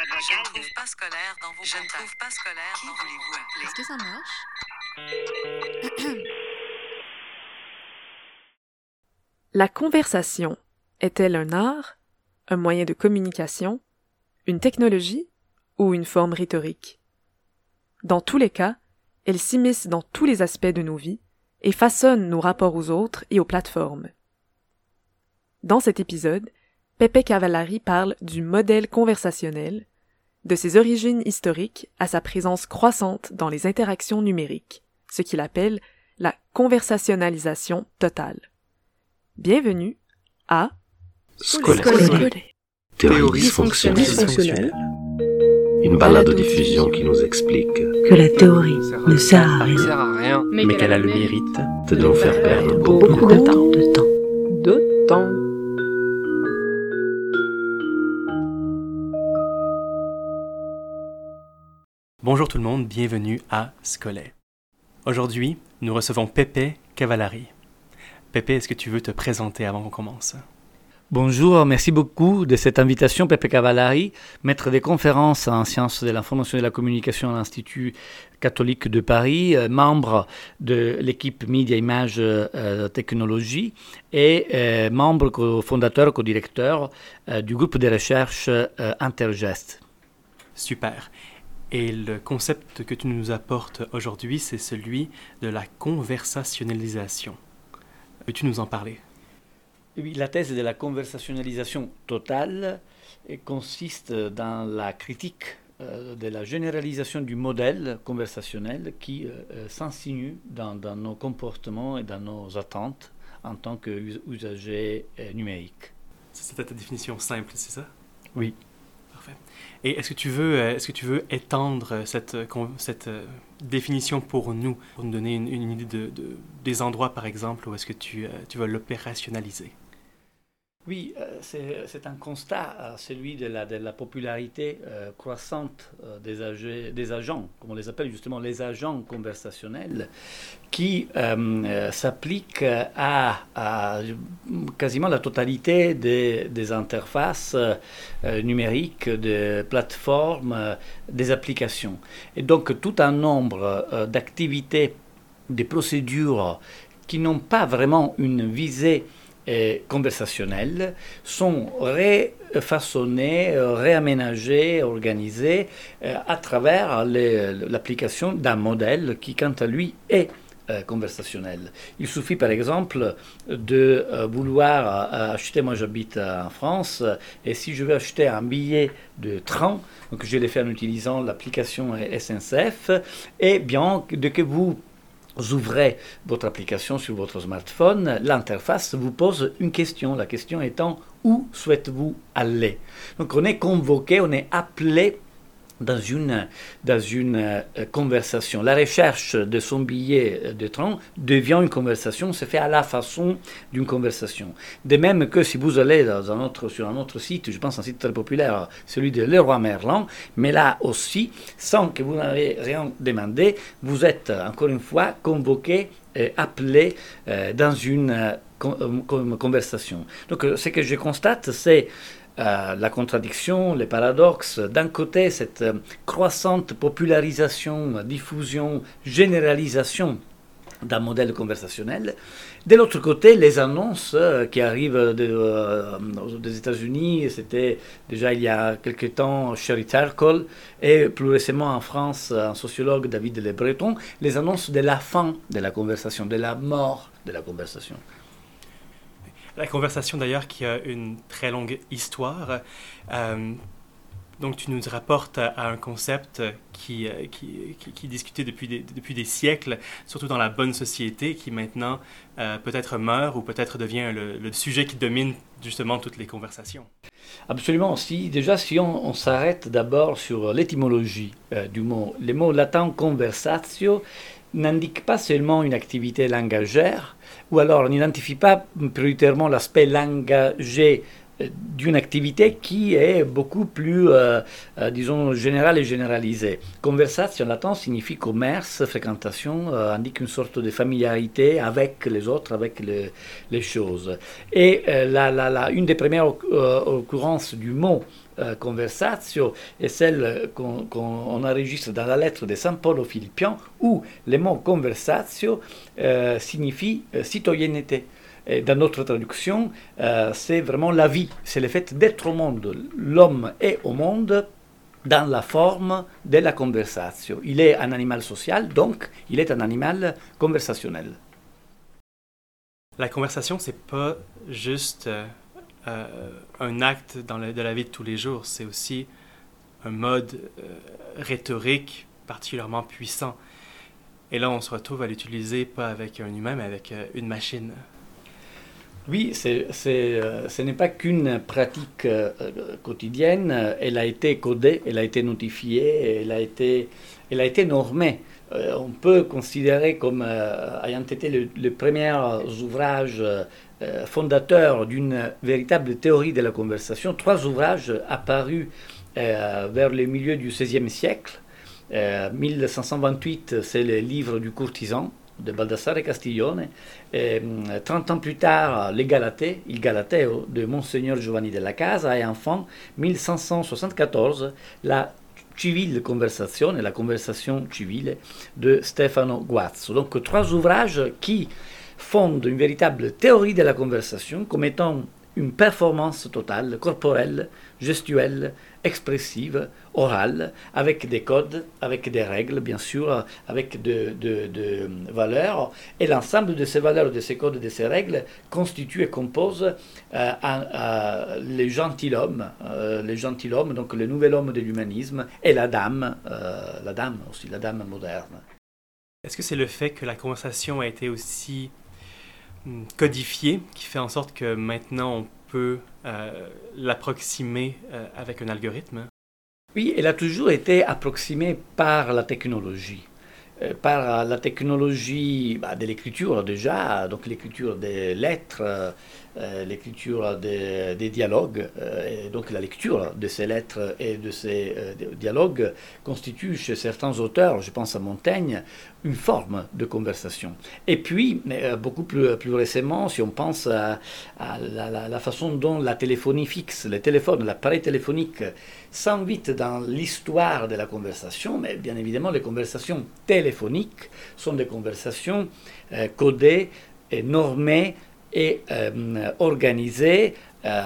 Je ne trouve pas scolaire dans vos contacts. Je ne trouve pas scolaire dans voulez-vous appeler. Est-ce que ça marche? La conversation est-elle un art, un moyen de communication, une technologie ou une forme rhétorique? Dans tous les cas, elle s'immisce dans tous les aspects de nos vies et façonne nos rapports aux autres et aux plateformes. Dans cet épisode, Pepe Cavallari parle du modèle conversationnel, de ses origines historiques à sa présence croissante dans les interactions numériques, ce qu'il appelle la conversationnalisation totale. Bienvenue à Scolaire. Théorie dysfonctionnelle. Une balade de diffusion qui nous explique que la théorie ne sert à rien, mais qu'elle a le mérite de nous faire perdre beaucoup de temps. De temps. Bonjour tout le monde, bienvenue à Scolaire. Aujourd'hui, nous recevons Pepe Cavallari. Pepe, est-ce que tu veux te présenter avant qu'on commence? Bonjour, merci beaucoup de cette invitation, Pepe Cavallari, maître des conférences en sciences de l'information et de la communication à l'Institut catholique de Paris, membre de l'équipe Média Image Technologie et membre cofondateur, codirecteur du groupe de recherche Intergest. Super. Et le concept que tu nous apportes aujourd'hui, c'est celui de la conversationnalisation. Peux-tu nous en parler? Oui, la thèse de la conversationnalisation totale consiste dans la critique de la généralisation du modèle conversationnel qui s'insinue dans nos comportements et dans nos attentes en tant qu'usagers numériques. C'était ta définition simple, c'est ça? Oui. Parfait. Et est-ce que tu veux étendre cette définition pour nous donner une idée des endroits, par exemple, où est-ce que tu vas l'opérationnaliser? Oui, c'est un constat, celui de la popularité croissante des agents, comme on les appelle justement les agents conversationnels, qui s'appliquent à quasiment la totalité des interfaces numériques, des plateformes, des applications. Et donc tout un nombre d'activités, des procédures qui n'ont pas vraiment une visée conversationnelles sont refaçonnées, réaménagées, organisées à travers l'application d'un modèle qui, quant à lui, est conversationnel. Il suffit par exemple de vouloir acheter, moi j'habite en France, et si je veux acheter un billet de train, donc je l'ai fait en utilisant l'application SNCF, et bien dès que vous ouvrez votre application sur votre smartphone, l'interface vous pose une question. La question étant « Où souhaitez-vous aller ?» Donc on est convoqué, on est appelé dans une conversation. La recherche de son billet de train devient une conversation, se fait à la façon d'une conversation. De même que si vous allez sur un autre site, je pense un site très populaire, celui de Leroy Merlin, mais là aussi, sans que vous n'ayez rien demandé, vous êtes encore une fois convoqué, appelé dans une conversation. Donc ce que je constate, c'est la contradiction, les paradoxes. D'un côté, cette croissante popularisation, diffusion, généralisation d'un modèle conversationnel. De l'autre côté, les annonces qui arrivent des États-Unis, c'était déjà il y a quelque temps Sherry Turkle et plus récemment en France, un sociologue David Le Breton, les annonces de la fin de la conversation, de la mort de la conversation. La conversation d'ailleurs qui a une très longue histoire. Donc tu nous rapportes à un concept qui est discuté depuis des siècles, surtout dans la bonne société, qui maintenant peut-être meurt ou peut-être devient le sujet qui domine justement toutes les conversations. Absolument. Si on s'arrête d'abord sur l'étymologie du mot, le mot latin conversatio n'indique pas seulement une activité langagère, ou alors n'identifie pas prioritairement l'aspect langagé d'une activité qui est beaucoup plus, disons, générale et généralisée. Conversation en latin signifie commerce, fréquentation, indique une sorte de familiarité avec les autres, avec les choses. Et une des premières occurrences du mot conversatio est celle qu'on enregistre dans la lettre de Saint Paul aux Philippiens, où le mot conversatio signifie citoyenneté. Et dans notre traduction, c'est vraiment la vie, c'est le fait d'être au monde. L'homme est au monde dans la forme de la conversatio. Il est un animal social, donc il est un animal conversationnel. La conversation, c'est pas juste un acte de la vie de tous les jours, c'est aussi un mode rhétorique particulièrement puissant. Et là, on se retrouve à l'utiliser pas avec un humain, mais avec une machine. Oui, ce n'est pas qu'une pratique quotidienne, elle a été codée, elle a été notifiée, elle a été normée. On peut considérer comme ayant été le premier ouvrage fondateur d'une véritable théorie de la conversation, 3 ouvrages apparus vers le milieu du XVIe siècle. 1528, c'est le livre du courtisan de Baldassare Castiglione. 30 ans plus tard, Il Galateo de Monseigneur Giovanni della Casa, et enfin, 1574, la Civile Conversazione, la conversation civile de Stefano Guazzo. Donc 3 ouvrages qui fondent une véritable théorie de la conversation comme étant une performance totale, corporelle, gestuelle, expressive, orale, avec des codes, avec des règles, bien sûr, avec de valeurs. Et l'ensemble de ces valeurs, de ces codes, de ces règles constitue et compose le gentilhomme, donc le nouvel homme de l'humanisme, et la dame aussi, la dame moderne. Est-ce que c'est le fait que la conversation a été aussi codifiée qui fait en sorte que maintenant on peut l'approximer avec un algorithme? Oui, elle a toujours été approximée par la technologie. Par la technologie de l'écriture déjà, donc l'écriture des lettres, l'écriture des dialogues, et donc la lecture de ces lettres et de ces dialogues constitue chez certains auteurs, je pense à Montaigne, une forme de conversation. Et puis, beaucoup plus récemment, si on pense à la façon dont la téléphonie fixe, le téléphone, l'appareil téléphonique s'invite dans l'histoire de la conversation, mais bien évidemment, les conversations téléphoniques sont des conversations codées, et normées et organisées,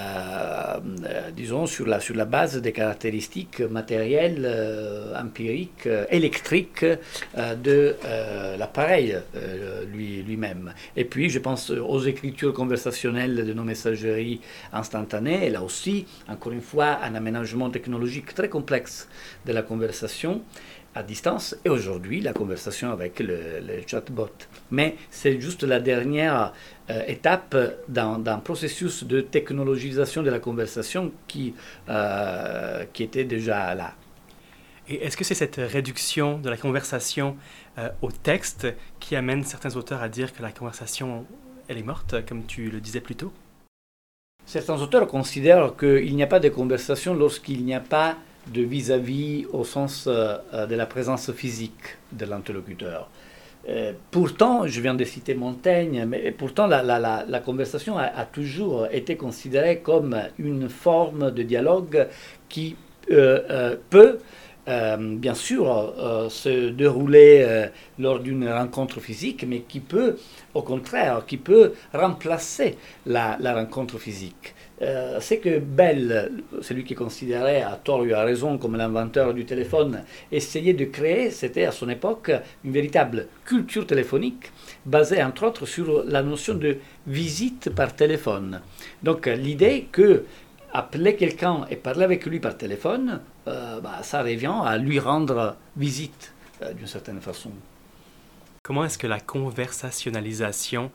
disons, sur la base des caractéristiques matérielles, empiriques, électriques de l'appareil lui-même. Et puis, je pense aux écritures conversationnelles de nos messageries instantanées. Et là aussi, encore une fois, un aménagement technologique très complexe de la conversation à distance, et aujourd'hui la conversation avec le chatbot. Mais c'est juste la dernière étape d'un processus de technologisation de la conversation qui était déjà là. Et est-ce que c'est cette réduction de la conversation au texte qui amène certains auteurs à dire que la conversation, elle est morte, comme tu le disais plus tôt? Certains auteurs considèrent qu'il n'y a pas de conversation lorsqu'il n'y a pas de vis-à-vis au sens de la présence physique de l'interlocuteur. Pourtant, je viens de citer Montaigne, mais pourtant la conversation a toujours été considérée comme une forme de dialogue qui peut bien sûr se dérouler lors d'une rencontre physique, mais qui peut, au contraire, qui peut remplacer la rencontre physique. C'est que Bell, celui qui est considéré à tort ou à raison comme l'inventeur du téléphone, essayait de créer, c'était à son époque, une véritable culture téléphonique basée entre autres sur la notion de visite par téléphone. Donc l'idée que appeler quelqu'un et parler avec lui par téléphone, ça revient à lui rendre visite d'une certaine façon. Comment est-ce que la conversationnalisation,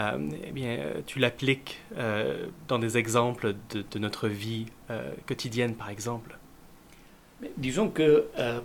tu l'appliques dans des exemples de notre vie quotidienne, par exemple? Disons que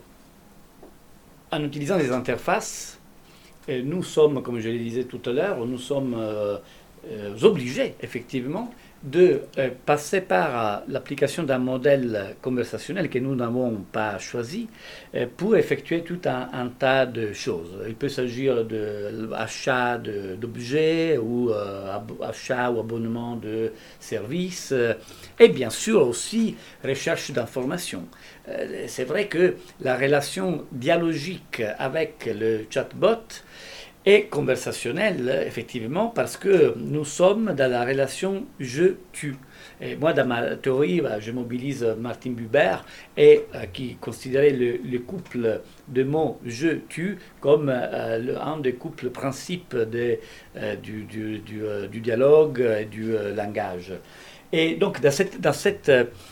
en utilisant les interfaces, nous sommes, comme je le disais tout à l'heure, nous sommes obligés, effectivement, de passer par l'application d'un modèle conversationnel que nous n'avons pas choisi pour effectuer tout un tas de choses. Il peut s'agir d'achat d'objets ou achat ou abonnement de services et bien sûr aussi recherche d'informations. C'est vrai que la relation dialogique avec le chatbot et conversationnel, effectivement, parce que nous sommes dans la relation je-tu. Et moi, dans ma théorie, je mobilise Martin Buber, qui considérait le couple de mots je-tu comme un des couples principes du dialogue et du langage. Et donc, dans cette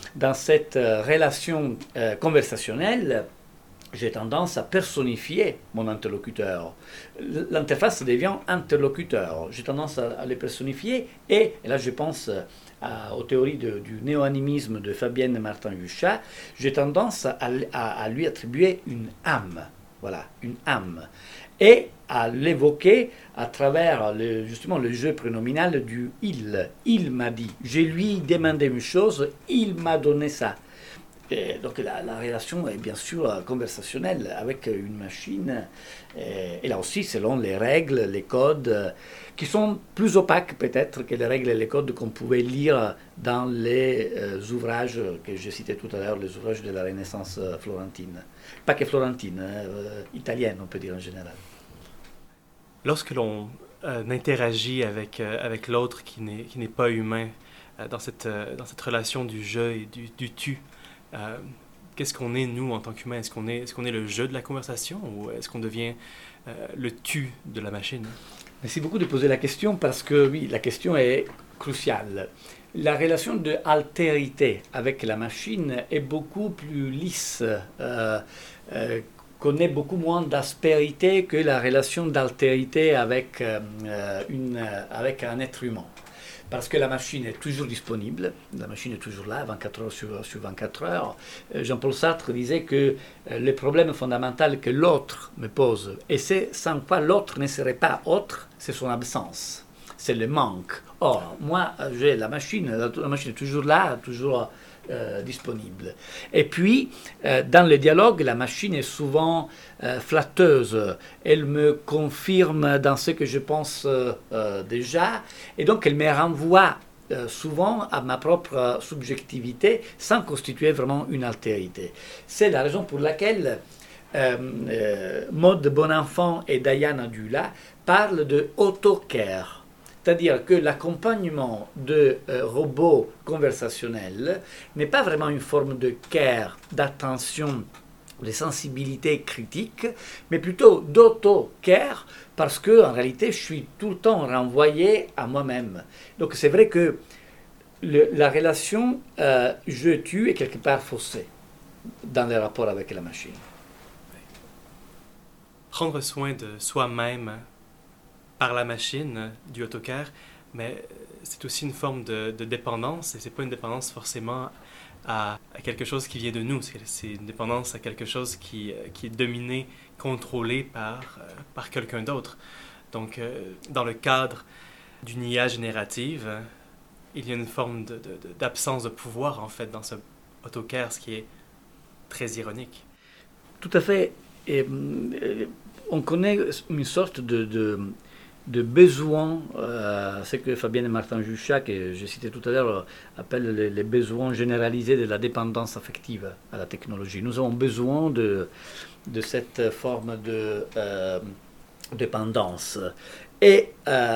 relation conversationnelle, j'ai tendance à personnifier mon interlocuteur. L'interface devient interlocuteur. J'ai tendance à les personnifier et là je pense aux théories du néo-animisme de Fabienne Martin-Juchat. J'ai tendance à lui attribuer une âme. Voilà, une âme. Et à l'évoquer à travers justement le jeu prénominal du « il ». Il m'a dit. Je lui ai demandé une chose, il m'a donné ça. Et donc la relation est bien sûr conversationnelle avec une machine, et là aussi selon les règles, les codes, qui sont plus opaques peut-être que les règles et les codes qu'on pouvait lire dans les ouvrages que j'ai cités tout à l'heure, les ouvrages de la Renaissance florentine. Pas que florentine, italienne on peut dire en général. Lorsque l'on interagit avec l'autre qui n'est pas humain, dans cette relation du je et du tu, qu'est-ce qu'on est, nous, en tant qu'humains? Est-ce qu'on est le je de la conversation ou est-ce qu'on devient le tu de la machine? Merci beaucoup de poser la question parce que, oui, la question est cruciale. La relation de altérité avec la machine est beaucoup plus lisse, connaît beaucoup moins d'aspérité que la relation d'altérité avec un être humain. Parce que la machine est toujours disponible, la machine est toujours là, 24 heures sur 24 heures. Jean-Paul Sartre disait que le problème fondamental que l'autre me pose, et c'est sans quoi l'autre ne serait pas autre, c'est son absence, c'est le manque. Or, moi, j'ai la machine est toujours là, toujours disponible. Et puis, dans le dialogue, la machine est souvent flatteuse. Elle me confirme dans ce que je pense déjà, et donc elle me renvoie souvent à ma propre subjectivité sans constituer vraiment une altérité. C'est la raison pour laquelle Maud Bonenfant et Diana Dula parlent de autocare. C'est-à-dire que l'accompagnement de robots conversationnels n'est pas vraiment une forme de care, d'attention, de sensibilité critique, mais plutôt d'auto-care, parce que en réalité, je suis tout le temps renvoyé à moi-même. Donc c'est vrai que la relation je-tu est quelque part faussée dans les rapports avec la machine. Prendre soin de soi-même par la machine, du autocare, mais c'est aussi une forme de dépendance, et c'est pas une dépendance forcément à quelque chose qui vient de nous, c'est une dépendance à quelque chose qui est dominé, contrôlé par quelqu'un d'autre. Donc, dans le cadre d'une IA générative, il y a une forme d'absence de pouvoir, en fait, dans ce autocare, ce qui est très ironique. Tout à fait. Et, on connaît une sorte de besoins, ce que Fabienne Martin-Juchat, que j'ai cité tout à l'heure, appelle les besoins généralisés de la dépendance affective à la technologie. Nous avons besoin de cette forme de dépendance. Et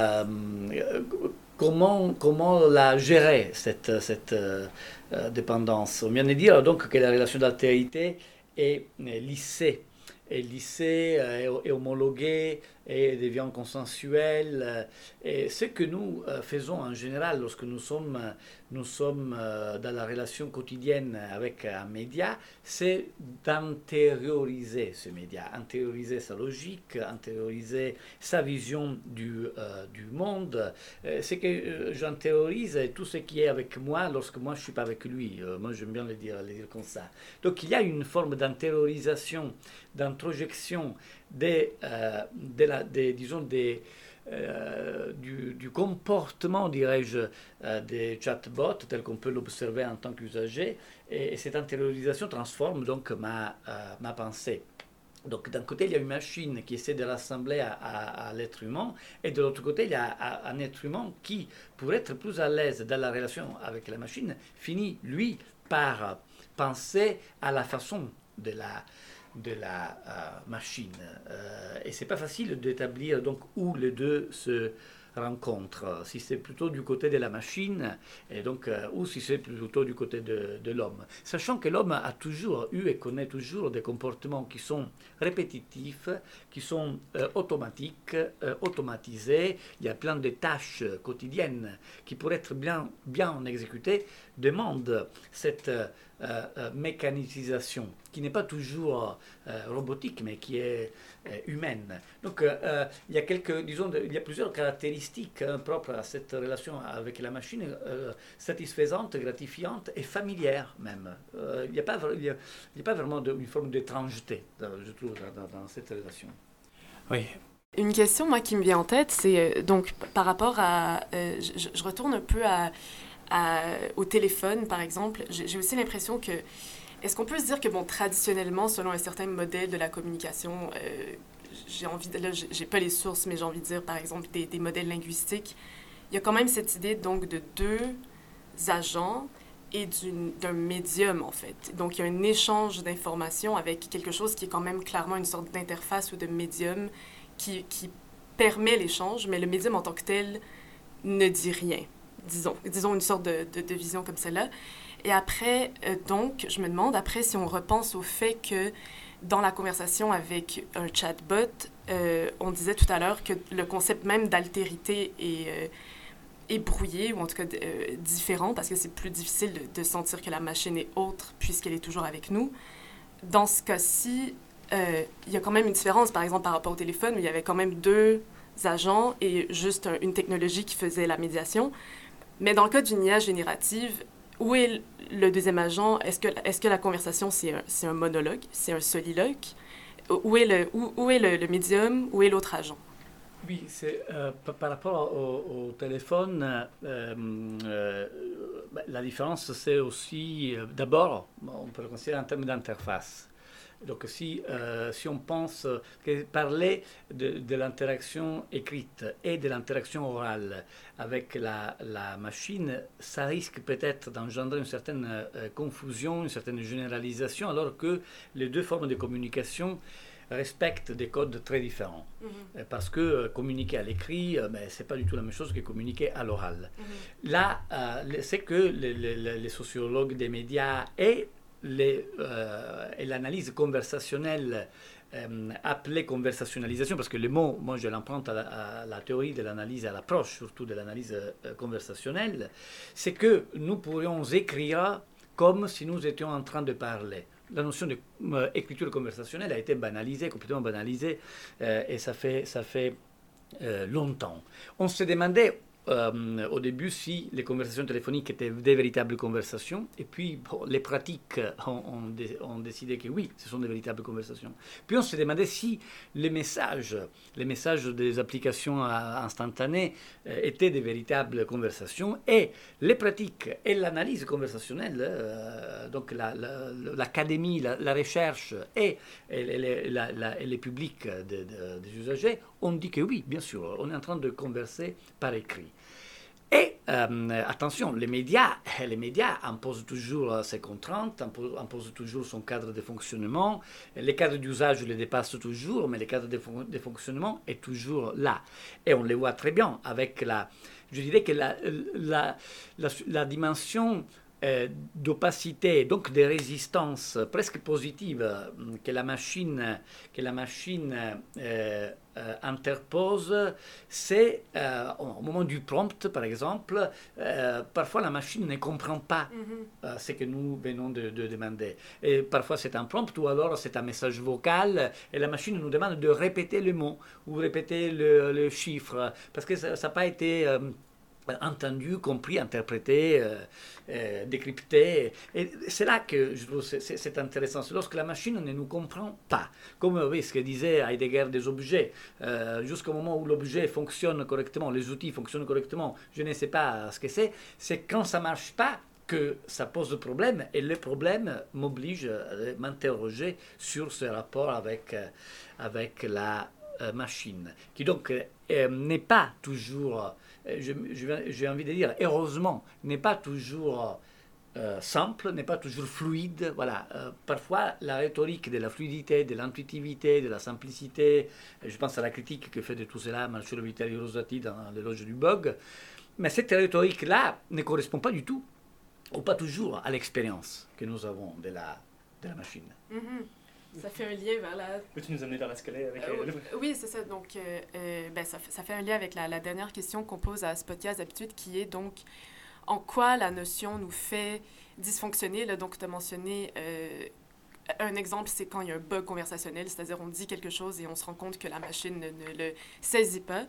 comment la gérer, cette dépendance? On vient de dire donc que la relation d'altérité est lissée. Et lissée, est homologuée, et devient consensuelle. Et ce que nous faisons en général lorsque nous sommes dans la relation quotidienne avec un média, c'est d'intérioriser ce média, intérioriser sa logique, intérioriser sa vision du monde. Ce que j'intériorise tout ce qui est avec moi lorsque moi je ne suis pas avec lui. Moi j'aime bien le dire comme ça. Donc il y a une forme d'intériorisation, d'introjection des du comportement, dirais-je, des chatbots, tel qu'on peut l'observer en tant qu'usager. Et cette intériorisation transforme donc ma pensée. Donc d'un côté, il y a une machine qui essaie de rassembler à l'être humain, et de l'autre côté, il y a un être humain qui, pour être plus à l'aise dans la relation avec la machine, finit, lui, par penser à la façon de la machine. Et c'est pas facile d'établir donc où les deux se rencontrent, si c'est plutôt du côté de la machine et donc, ou si c'est plutôt du côté de l'homme. Sachant que l'homme a toujours eu et connaît toujours des comportements qui sont répétitifs, qui sont automatiques, automatisés. Il y a plein de tâches quotidiennes qui, pour être bien exécutées, demandent cette mécanisation qui n'est pas toujours robotique mais qui est humaine. Donc il y a plusieurs caractéristiques propres à cette relation avec la machine, satisfaisante, gratifiante et familière même. Il n'y a pas vraiment une forme d'étrangeté, je trouve, dans cette relation. Oui. Une question, moi, qui me vient en tête, c'est donc par rapport à... je retourne un peu au téléphone, par exemple. J'ai aussi l'impression que... Est-ce qu'on peut se dire que, bon, traditionnellement, selon un certain modèle de la communication, j'ai pas les sources, mais j'ai envie de dire, par exemple, des modèles linguistiques, il y a quand même cette idée, donc, de deux agents et d'un médium, en fait. Donc, il y a un échange d'informations avec quelque chose qui est quand même clairement une sorte d'interface ou de médium qui permet l'échange, mais le médium en tant que tel ne dit rien. Disons une sorte de vision comme celle-là. Et après, donc, je me demande, après, si on repense au fait que dans la conversation avec un chatbot, on disait tout à l'heure que le concept même d'altérité est brouillé, ou en tout cas différent, parce que c'est plus difficile de sentir que la machine est autre puisqu'elle est toujours avec nous. Dans ce cas-ci, il y a quand même une différence, par exemple, par rapport au téléphone, où il y avait quand même deux agents et juste une technologie qui faisait la médiation. Mais dans le cas d'une IA générative, où est le deuxième agent? Est-ce que la conversation, c'est un monologue, c'est un soliloque? Où est le médium? Où est l'autre agent? Oui, c'est par rapport au téléphone, la différence, c'est aussi, d'abord, on peut le considérer en termes d'interface. Donc si on pense que parler de l'interaction écrite et de l'interaction orale avec la machine, ça risque peut-être d'engendrer une certaine confusion, une certaine généralisation, alors que les deux formes de communication respectent des codes très différents. Mm-hmm. Parce que communiquer à l'écrit, c'est pas du tout la même chose que communiquer à l'oral. Mm-hmm. Là, c'est que les sociologues des médias et l'analyse conversationnelle appelée conversationnalisation, parce que le mot, moi je l'emprunte à la théorie de l'analyse, à l'approche surtout de l'analyse conversationnelle, c'est que nous pourrions écrire comme si nous étions en train de parler. La notion d'écriture conversationnelle a été banalisée, complètement banalisée, et ça fait longtemps. On se demandait au début si les conversations téléphoniques étaient des véritables conversations, et puis les pratiques ont décidé que oui, ce sont des véritables conversations. Puis on se demandait si les messages des applications instantanées étaient des véritables conversations, et les pratiques et l'analyse conversationnelle, donc l'académie, la recherche et les publics des usagers ont dit que oui, bien sûr, on est en train de converser par écrit. Et attention, les médias imposent toujours ses contraintes, imposent toujours son cadre de fonctionnement. Les cadres d'usage les dépassent toujours, mais le cadre de fonctionnement est toujours là. Et on les voit très bien avec je dirais que la dimension d'opacité, donc de résistance presque positive que la machine interpose, c'est au moment du prompt, par exemple, parfois la machine ne comprend pas ce que nous venons de demander. Et parfois c'est un prompt ou alors c'est un message vocal et la machine nous demande de répéter le mot ou répéter le chiffre parce que ça n'a pas été entendu, compris, interprété, décrypté. Et c'est là que je trouve c'est intéressant. C'est lorsque la machine ne nous comprend pas. Comme ce que disait Heidegger des objets. Jusqu'au moment où l'objet fonctionne correctement, les outils fonctionnent correctement, je ne sais pas ce que c'est. C'est quand ça ne marche pas que ça pose problème. Et le problème m'oblige à m'interroger sur ce rapport avec la machine. Qui donc n'est pas toujours... j'ai envie de dire, heureusement, n'est pas toujours simple, n'est pas toujours fluide. Voilà. Parfois, la rhétorique de la fluidité, de l'intuitivité, de la simplicité, je pense à la critique que fait de tout cela Marcello Vitali Rosati dans l'éloge du bug, mais cette rhétorique-là ne correspond pas du tout, ou pas toujours, à l'expérience que nous avons de la machine. Mm-hmm. Ça fait un lien vers la... Peux-tu nous amener dans la scolaire avec Oui, c'est ça. Donc, ça fait un lien avec la dernière question qu'on pose à ce podcast d'habitude, qui est donc en quoi la notion nous fait dysfonctionner. Là, donc, tu as mentionné un exemple, c'est quand il y a un bug conversationnel, c'est-à-dire on dit quelque chose et on se rend compte que la machine ne le saisit pas.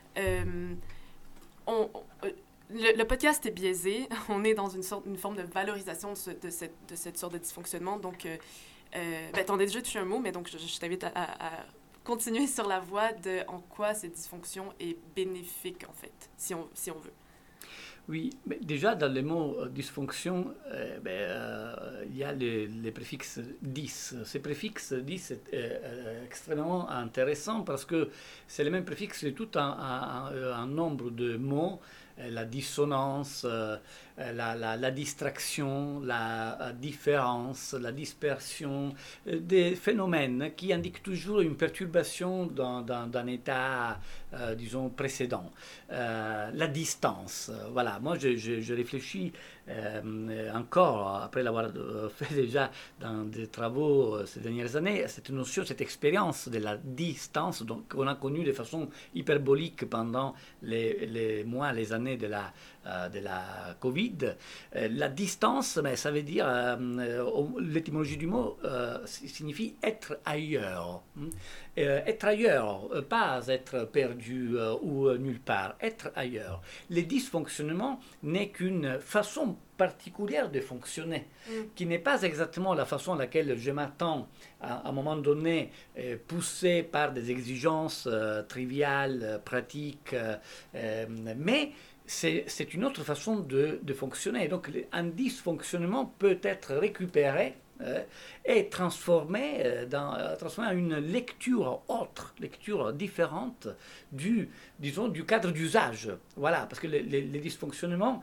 Le podcast est biaisé. On est dans une forme de valorisation de cette sorte de dysfonctionnement. Donc, t'en as déjà tué un mot, mais donc je t'invite à continuer sur la voie de en quoi cette dysfonction est bénéfique, en fait, si on veut. Oui, mais déjà dans le mot dysfonction, il y a les préfixes 10. Ces préfixes 10 c'est extrêmement intéressant parce que c'est le même préfixe de tout un nombre de mots. La dissonance, la distraction, la différence, la dispersion, des phénomènes qui indiquent toujours une perturbation d'un état, disons, précédent. La distance, voilà. Moi, je réfléchis encore, après l'avoir fait déjà dans des travaux ces dernières années, à cette notion, cette expérience de la distance qu'on a connue de façon hyperbolique pendant les mois, les années de la Covid. La distance, mais ça veut dire, l'étymologie du mot signifie être ailleurs. Être ailleurs, pas être perdu ou nulle part, être ailleurs. Le dysfonctionnement n'est qu'une façon particulière de fonctionner, qui n'est pas exactement la façon à laquelle je m'attends à un moment donné, poussé par des exigences triviales, pratiques, mais c'est une autre façon de fonctionner. Donc un dysfonctionnement peut être récupéré et transformé en une lecture autre, lecture différente du cadre d'usage. Voilà, parce que les dysfonctionnements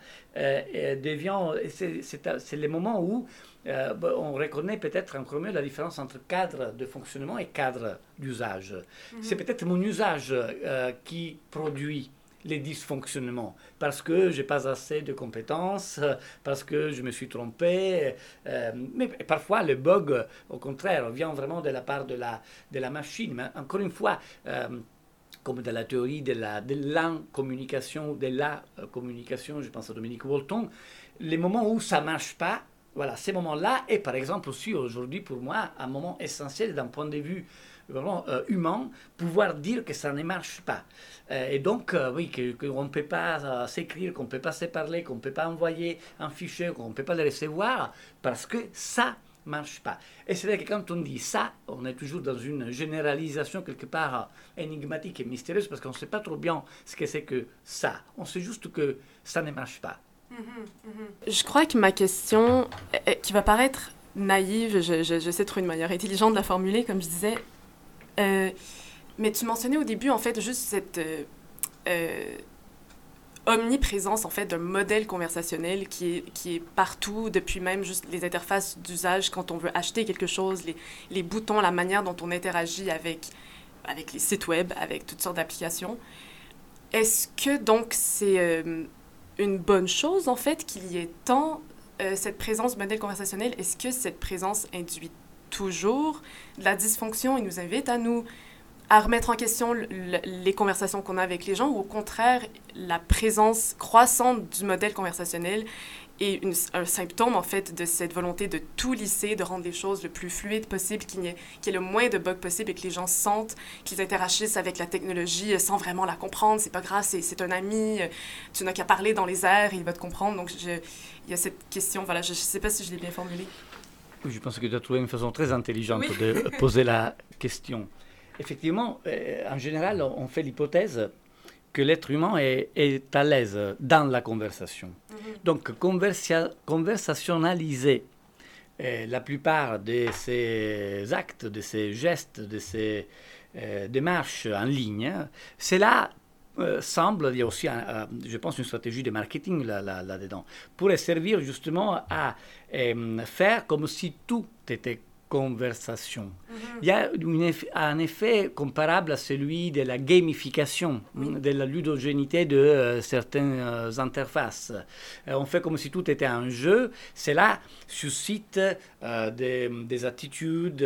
c'est les moments où on reconnaît peut-être encore mieux la différence entre cadre de fonctionnement et cadre d'usage. Mm-hmm. C'est peut-être mon usage qui produit les dysfonctionnements, parce que je n'ai pas assez de compétences, parce que je me suis trompé. Mais parfois, le bug, au contraire, vient vraiment de la part de la machine. Mais encore une fois, comme dans la théorie de l'incommunication, de la communication, je pense à Dominique Walton, les moments où ça ne marche pas, voilà, ces moments-là, est par exemple aussi aujourd'hui pour moi un moment essentiel d'un point de vue vraiment humain, pouvoir dire que ça ne marche pas. Et donc, oui, qu'on ne peut pas s'écrire, qu'on ne peut pas se parler, qu'on ne peut pas envoyer un fichier, qu'on ne peut pas le recevoir, parce que ça ne marche pas. Et c'est vrai que quand on dit ça, on est toujours dans une généralisation quelque part énigmatique et mystérieuse, parce qu'on ne sait pas trop bien ce que c'est que ça. On sait juste que ça ne marche pas. Je crois que ma question, qui va paraître naïve, j'essaie de trouver une manière intelligente de la formuler, comme je disais, mais tu mentionnais au début, en fait, juste cette omniprésence, en fait, d'un modèle conversationnel qui est partout, depuis même juste les interfaces d'usage quand on veut acheter quelque chose, les boutons, la manière dont on interagit avec les sites web, avec toutes sortes d'applications. Est-ce que, donc, c'est une bonne chose, en fait, qu'il y ait tant cette présence modèle conversationnel? Est-ce que cette présence induit toujours de la dysfonction? Il nous invite à remettre en question les conversations qu'on a avec les gens, ou au contraire, la présence croissante du modèle conversationnel est un symptôme, en fait, de cette volonté de tout lisser, de rendre les choses le plus fluide possible, qu'il y ait le moins de bugs possible et que les gens sentent qu'ils interagissent avec la technologie sans vraiment la comprendre. C'est pas grave, c'est un ami, tu n'as qu'à parler dans les airs, il va te comprendre. Donc, il y a cette question, voilà, je ne sais pas si je l'ai bien formulée. Oui, je pense que tu as trouvé une façon très intelligente de poser la question. Effectivement, en général, on fait l'hypothèse que l'être humain est à l'aise dans la conversation. Donc, conversationnaliser la plupart de ces actes, de ces gestes, de ces démarches en ligne, cela semble, il y a aussi, je pense, une stratégie de marketing là-dedans, pourrait servir justement à faire comme si tout était conversation. Il y a un effet comparable à celui de la gamification, de la ludogénité de certaines interfaces. On fait comme si tout était un jeu. Cela suscite des attitudes,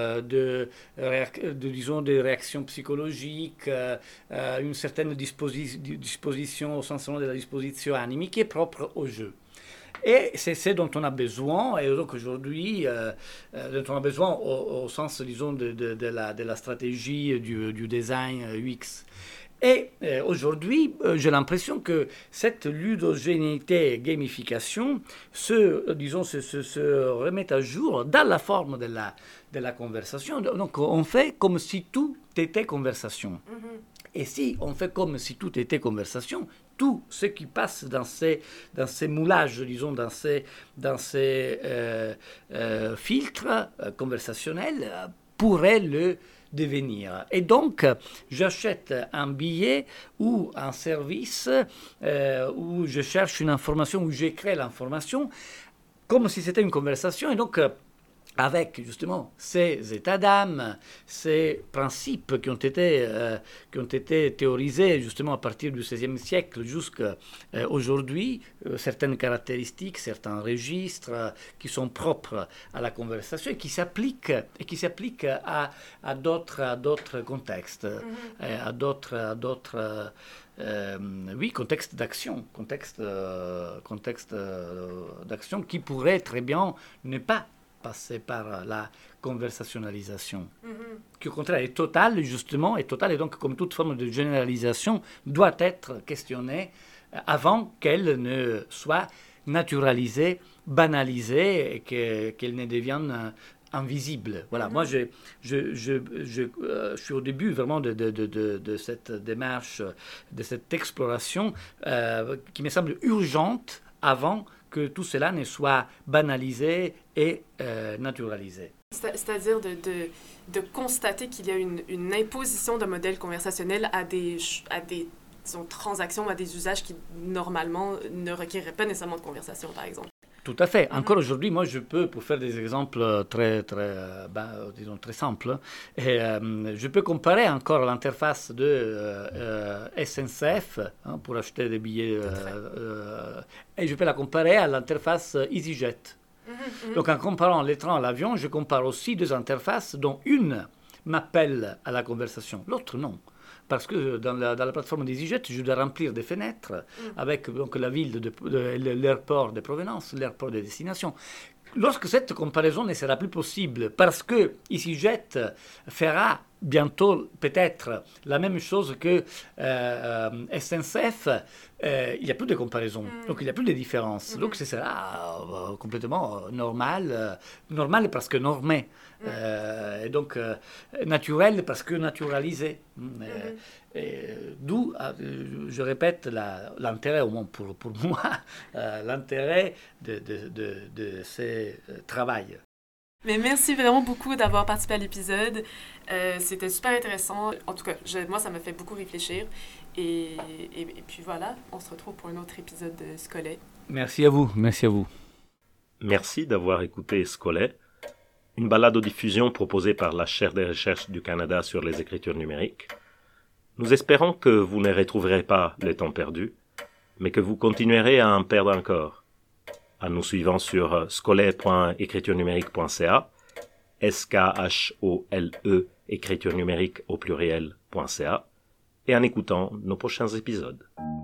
disons, des réactions psychologiques, une certaine disposition au sens de la disposition animique qui est propre au jeu. Et c'est ce dont on a besoin, et donc aujourd'hui, dont on a besoin au sens, disons, de la stratégie du design UX. Et aujourd'hui, j'ai l'impression que cette ludogénéité gamification se remet à jour dans la forme de la conversation. Donc on fait comme si tout était conversation. Et si on fait comme si tout était conversation, tout ce qui passe dans ces moulages, disons, dans ces filtres conversationnels, pourrait le devenir. Et donc, j'achète un billet ou un service où je cherche une information, où j'écris l'information, comme si c'était une conversation. Et donc, avec justement ces états d'âme, ces principes qui ont été théorisés justement à partir du XVIe siècle jusqu'à aujourd'hui, certaines caractéristiques, certains registres qui sont propres à la conversation et qui s'appliquent à d'autres contextes, à d'autres contexte d'action, contexte d'action qui pourrait très bien ne pas passer par la conversationnalisation, qui au contraire est totale, justement, et donc comme toute forme de généralisation doit être questionnée avant qu'elle ne soit naturalisée, banalisée et qu'elle ne devienne invisible. Voilà, moi je suis au début vraiment de cette démarche, de cette exploration qui me semble urgente avant que tout cela ne soit banalisé et naturalisé. C'est-à-dire de constater qu'il y a une imposition de modèles conversationnels à des disons, transactions, à des usages qui normalement ne requéreraient pas nécessairement de conversation, par exemple. Tout à fait. Encore aujourd'hui, moi, je peux, pour faire des exemples très simples, je peux comparer encore l'interface de SNCF pour acheter des billets, et je peux la comparer à l'interface EasyJet. Donc, en comparant les trains à l'avion, je compare aussi deux interfaces dont une m'appelle à la conversation, l'autre non. Parce que dans la plateforme d'EasyJet, je dois remplir des fenêtres avec donc, la ville l'airport de provenance, l'airport de destination. Lorsque cette comparaison ne sera plus possible, parce que EasyJet fera bientôt peut-être la même chose que SNCF, il n'y a plus de comparaison, donc il n'y a plus de différence. Donc ce sera complètement normal parce que normé, et donc naturel parce que naturalisé. D'où, je répète, l'intérêt, au moins pour moi, l'intérêt de ces travails. Mais merci vraiment beaucoup d'avoir participé à l'épisode. C'était super intéressant. En tout cas, moi, ça m'a fait beaucoup réfléchir. Et puis voilà, on se retrouve pour un autre épisode de Scolet. Merci à vous, merci à vous. Merci d'avoir écouté Scolet, une balado-diffusion proposée par la Chaire des recherches du Canada sur les écritures numériques. Nous espérons que vous ne retrouverez pas le temps perdu, mais que vous continuerez à en perdre encore, en nous suivant sur scolet.écriturenumérique.ca, SKHOLE, écriture numérique au pluriel.ca, et en écoutant nos prochains épisodes.